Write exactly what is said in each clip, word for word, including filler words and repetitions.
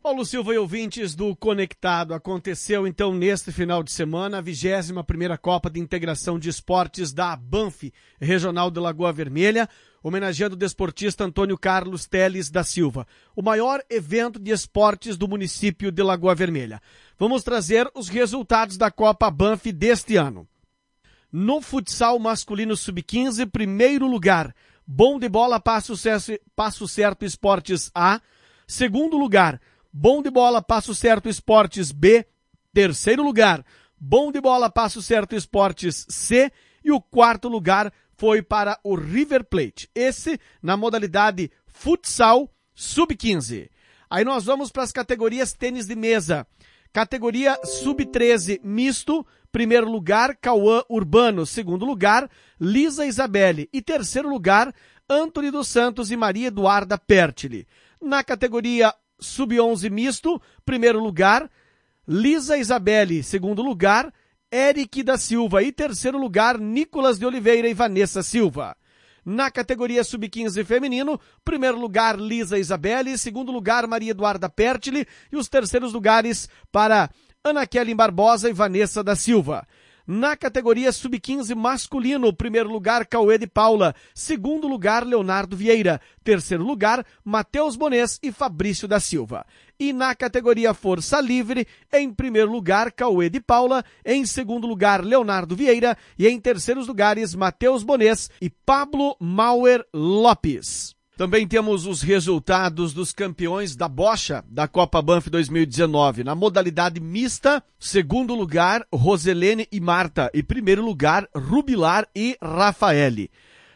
Paulo Silva e ouvintes do Conectado, aconteceu então neste final de semana a vigésima primeira Copa de Integração de Esportes da Banff Regional de Lagoa Vermelha, homenageando o desportista Antônio Carlos Teles da Silva, o maior evento de esportes do município de Lagoa Vermelha. Vamos trazer os resultados da Copa Banff deste ano. No futsal masculino sub quinze, primeiro lugar, Bom de Bola Passo Certo, Passo Certo Esportes A. Segundo lugar, Bom de Bola Passo Certo Esportes B. Terceiro lugar, Bom de Bola Passo Certo Esportes C. E o quarto lugar foi para o River Plate. Esse na modalidade futsal sub quinze. Aí nós vamos para as categorias tênis de mesa. Categoria sub treze misto, primeiro lugar, Cauã Urbano. Segundo lugar, Lisa Isabelle. E terceiro lugar, Antony dos Santos e Maria Eduarda Pertile. Na categoria sub onze misto, primeiro lugar, Lisa Isabelle. Segundo lugar, Eric da Silva. E terceiro lugar, Nicolas de Oliveira e Vanessa Silva. Na categoria sub quinze feminino, primeiro lugar, Lisa Isabelle. Segundo lugar, Maria Eduarda Pertile. E os terceiros lugares para Ana Kelly Barbosa e Vanessa da Silva. Na categoria sub quinze masculino, primeiro lugar, Cauê de Paula. Segundo lugar, Leonardo Vieira. Terceiro lugar, Matheus Bonês e Fabrício da Silva. E na categoria Força Livre, em primeiro lugar, Cauê de Paula. Em segundo lugar, Leonardo Vieira. E em terceiros lugares, Matheus Bonês e Pablo Mauer Lopes. Também temos os resultados dos campeões da bocha da Copa Banff dois mil e dezenove. Na modalidade mista, segundo lugar, Roselene e Marta. E primeiro lugar, Rubilar e Rafaele.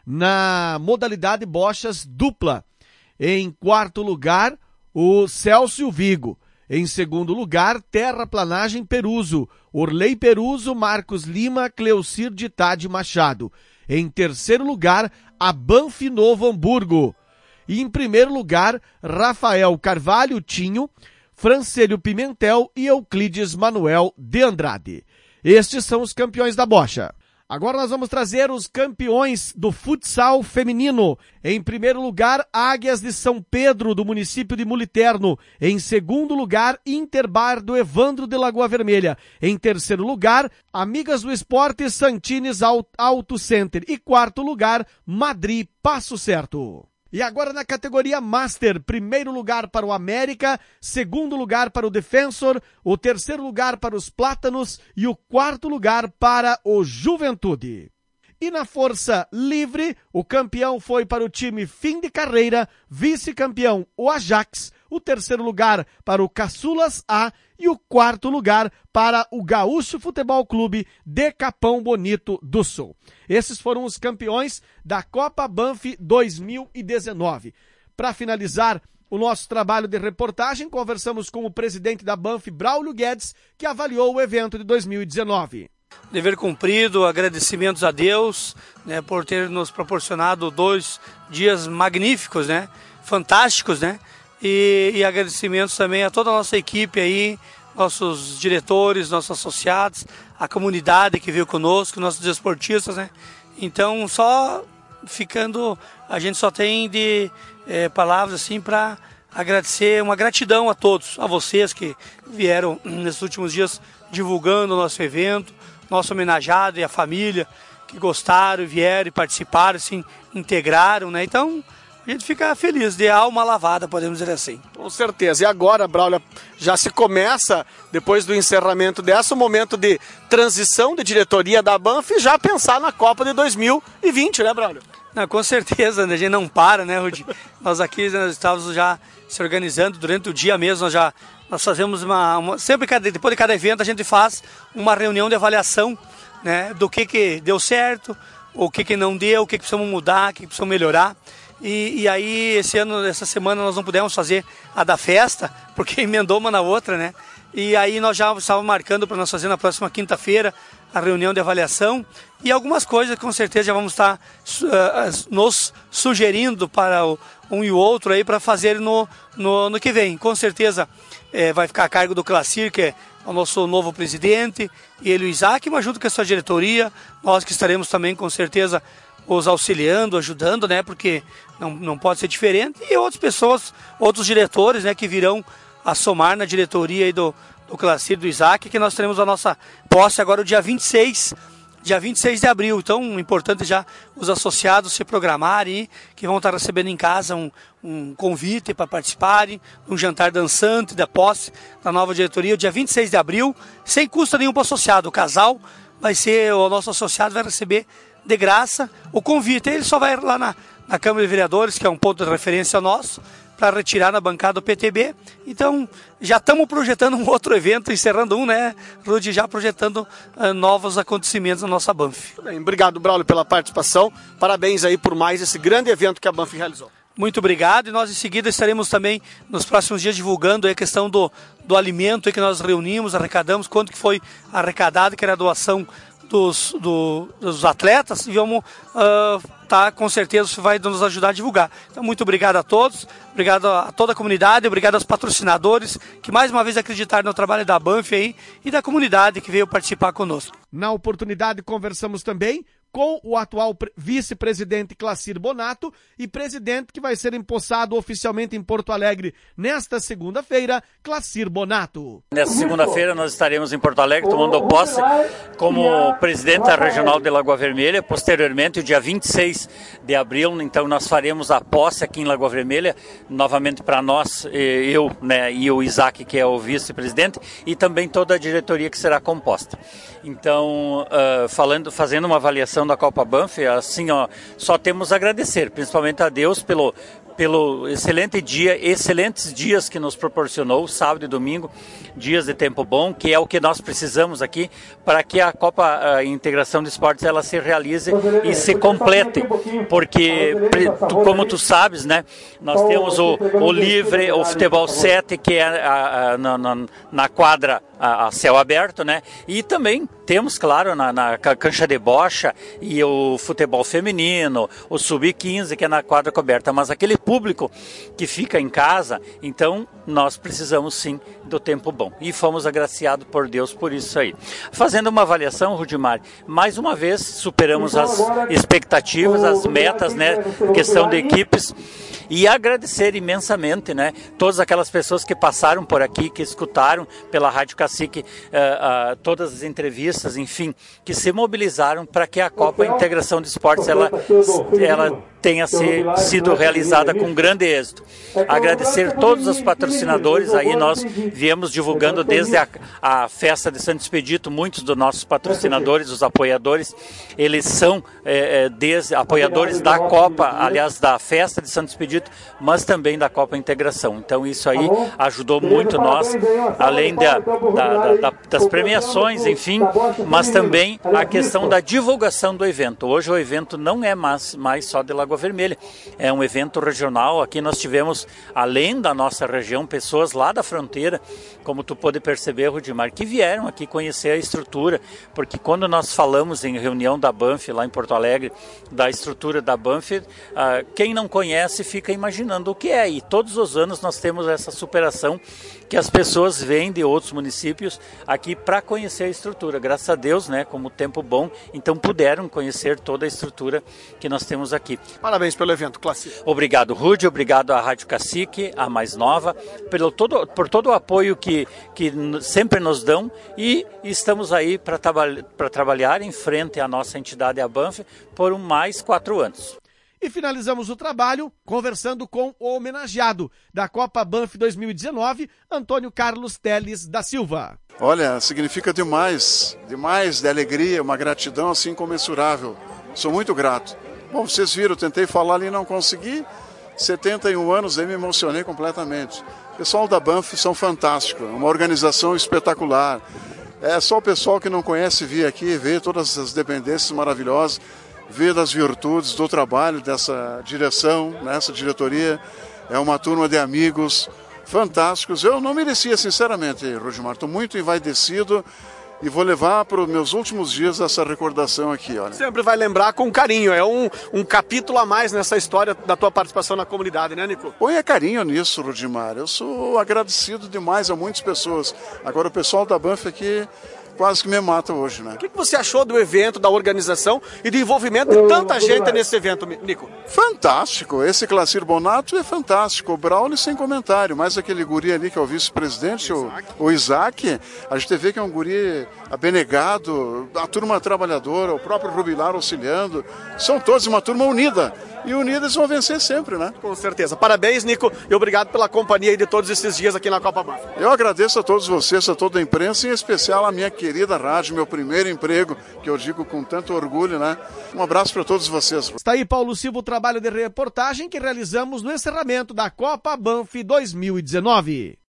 Na modalidade bochas dupla, em quarto lugar, o Celso e o Vigo. Em segundo lugar, Terraplanagem Peruso. Orley Peruso, Marcos Lima, Cleocir de Tade Machado. Em terceiro lugar, a Banff Novo Hamburgo. E em primeiro lugar, Rafael Carvalho Tinho, Francélio Pimentel e Euclides Manuel de Andrade. Estes são os campeões da bocha. Agora nós vamos trazer os campeões do futsal feminino. Em primeiro lugar, Águias de São Pedro, do município de Muliterno. Em segundo lugar, Interbar do Evandro de Lagoa Vermelha. Em terceiro lugar, Amigas do Esporte Santines Auto Center. E quarto lugar, Madrid Passo Certo. E agora na categoria Master, primeiro lugar para o América, segundo lugar para o Defensor, o terceiro lugar para os Plátanos e o quarto lugar para o Juventude. E na Força Livre, o campeão foi para o time Fim de Carreira, vice-campeão o Ajax, o terceiro lugar para o Caçulas A e o quarto lugar para o Gaúcho Futebol Clube de Capão Bonito do Sul. Esses foram os campeões da Copa Banff dois mil e dezenove. Para finalizar o nosso trabalho de reportagem, conversamos com o presidente da Banff, Braulio Guedes, que avaliou o evento de dois mil e dezenove. Dever cumprido, agradecimentos a Deus, né, por ter nos proporcionado dois dias magníficos, né, fantásticos, né, e, e agradecimentos também a toda a nossa equipe aí, nossos diretores, nossos associados, a comunidade que veio conosco, nossos desportistas, né. Então, só ficando, a gente só tem de é, palavras assim para agradecer, uma gratidão a todos, a vocês que vieram nesses últimos dias divulgando o nosso evento, nosso homenageado e a família que gostaram, vieram e participaram, se integraram, né? Então, a gente fica feliz, de alma lavada, podemos dizer assim. Com certeza. E agora, Braulio, já se começa, depois do encerramento dessa, o momento de transição de diretoria da Banff e já pensar na Copa de dois mil e vinte, né, Braulio? Não, com certeza, né? A gente não para, né, Rudi? Nós aqui nós estávamos já se organizando durante o dia mesmo, nós já nós fazemos uma, uma sempre cada, depois de cada evento a gente faz uma reunião de avaliação, né, do que que deu certo, o que que não deu, o que que precisamos mudar, o que que precisamos melhorar. E, e aí esse ano, essa semana nós não pudemos fazer a da festa, porque emendou uma na outra, né? E aí nós já estávamos marcando para nós fazer na próxima quinta-feira a reunião de avaliação e algumas coisas com certeza já vamos estar uh, nos sugerindo para o, um e o outro aí para fazer no, no, no que vem. Com certeza é, vai ficar a cargo do Clacir, que é o nosso novo presidente, e ele o Isaac, mas junto com a sua diretoria, nós que estaremos também com certeza os auxiliando, ajudando, né, porque não, não pode ser diferente, e outras pessoas, outros diretores, né, que virão a somar na diretoria aí do, do Classir, do Isaac, que nós teremos a nossa posse agora o dia vinte e seis, dia vinte e seis de abril. Então, importante já os associados se programarem, que vão estar recebendo em casa um, um convite para participarem, um jantar dançante da posse da nova diretoria, o dia vinte e seis de abril, sem custo nenhum para o associado. O casal vai ser, o nosso associado vai receber de graça o convite. Ele só vai lá na, na Câmara de Vereadores, que é um ponto de referência nosso, para retirar na bancada do P T B. Então, já estamos projetando um outro evento, encerrando um, né, Rudy, já projetando uh, novos acontecimentos na nossa Banff. Muito bem, obrigado, Braulio, pela participação. Parabéns aí por mais esse grande evento que a Banff realizou. Muito obrigado, e nós em seguida estaremos também nos próximos dias divulgando a questão do, do alimento que nós reunimos, arrecadamos, quanto que foi arrecadado, que era a doação dos, do, dos atletas, e vamos uh, tá, com certeza isso vai nos ajudar a divulgar. Então, muito obrigado a todos, obrigado a toda a comunidade, obrigado aos patrocinadores que mais uma vez acreditaram no trabalho da Banff aí e da comunidade que veio participar conosco. Na oportunidade, conversamos também com o atual vice-presidente Classir Bonato e presidente que vai ser empossado oficialmente em Porto Alegre nesta segunda-feira, Classir Bonato. Nesta segunda-feira nós estaremos em Porto Alegre tomando posse como presidente da Regional de Lagoa Vermelha. Posteriormente, o dia vinte e seis de abril, então nós faremos a posse aqui em Lagoa Vermelha, novamente para nós, eu, né, e o Isaac, que é o vice-presidente, e também toda a diretoria que será composta. Então, uh, falando, fazendo uma avaliação da Copa Banff, assim, ó, só temos a agradecer, principalmente a Deus pelo, pelo excelente dia, excelentes dias que nos proporcionou, sábado e domingo, dias de tempo bom, que é o que nós precisamos aqui para que a Copa a Integração de Esportes ela se realize e se complete, porque, como tu sabes, né, nós temos o, o livre, o futebol sete, que é a, a, na, na, na quadra a, a céu aberto, né, e também temos, claro, na, na cancha de bocha e o futebol feminino, o sub quinze, que é na quadra coberta, mas aquele público que fica em casa, então nós precisamos sim do tempo bom. E fomos agraciados por Deus por isso aí. Fazendo uma avaliação, Rudimar, mais uma vez superamos as expectativas, as metas, né, questão de equipes, e agradecer imensamente, né, todas aquelas pessoas que passaram por aqui, que escutaram pela Rádio Cacique uh, uh, todas as entrevistas, enfim, que se mobilizaram para que a Copa Integração de Esportes ela, ela tenha se, sido realizada com grande êxito. Agradecer todos os patrocinadores, aí nós viemos divulgando desde a, a festa de Santo Expedito, muitos dos nossos patrocinadores, os apoiadores, eles são é, é, desde, apoiadores da Copa, aliás, da festa de Santo Expedito, mas também da Copa Integração. Então isso aí ajudou muito nós, além da, da, da, das premiações, enfim, mas também a questão da divulgação do evento. Hoje o evento não é mais, mais só de Lagoa Vermelha, é um evento regional. Aqui nós tivemos, além da nossa região, pessoas lá da fronteira, como tu pode perceber, Rudimar, que vieram aqui conhecer a estrutura, porque quando nós falamos em reunião da Banff, lá em Porto Alegre, da estrutura da Banff, uh, quem não conhece fica imaginando o que é, e todos os anos nós temos essa superação que as pessoas vêm de outros municípios aqui para conhecer a estrutura. Graças a Deus, né, como tempo bom, então puderam conhecer toda a estrutura que nós temos aqui. Parabéns pelo evento, Classir. Obrigado, Rudy, obrigado à Rádio Cacique, a mais nova, pelo todo, por todo o apoio que, que sempre nos dão, e estamos aí para traba- para trabalhar em frente à nossa entidade, a Banff, por mais quatro anos. E finalizamos o trabalho conversando com o homenageado da Copa Banff dois mil e dezenove, Antônio Carlos Teles da Silva. Olha, significa demais, demais de alegria, uma gratidão assim incomensurável. Sou muito grato. Bom, vocês viram, tentei falar ali e não consegui. setenta e um anos, aí me emocionei completamente. O pessoal da Banff são fantásticos, uma organização espetacular. É só o pessoal que não conhece vir aqui, ver todas as dependências maravilhosas, ver das virtudes do trabalho dessa direção, nessa diretoria. É uma turma de amigos fantásticos. Eu não merecia, sinceramente, Rudimar. Estou muito envaidecido e vou levar para os meus últimos dias essa recordação aqui. Olha. Sempre vai lembrar com carinho. É um, um capítulo a mais nessa história da tua participação na comunidade, né, Nico? Ponha carinho nisso, Rudimar. Eu sou agradecido demais a muitas pessoas. Agora, o pessoal da Banff aqui quase que me mata hoje, né? O que você achou do evento, da organização e do envolvimento de tanta gente nesse evento, Nico? Fantástico. Esse Clássir Bonato é fantástico. O Braulio sem comentário. Mais aquele guri ali que é o vice-presidente, o, o Isaac. A gente vê que é um guri abnegado, a turma trabalhadora, o próprio Rubilar auxiliando. São todos uma turma unida. E unidas vão vencer sempre, né? Com certeza. Parabéns, Nico, e obrigado pela companhia aí de todos esses dias aqui na Copa Banff. Eu agradeço a todos vocês, a toda a imprensa, em especial a minha querida rádio, meu primeiro emprego, que eu digo com tanto orgulho, né? Um abraço para todos vocês. Está aí, Paulo Silva, o trabalho de reportagem que realizamos no encerramento da Copa Banff dois mil e dezenove.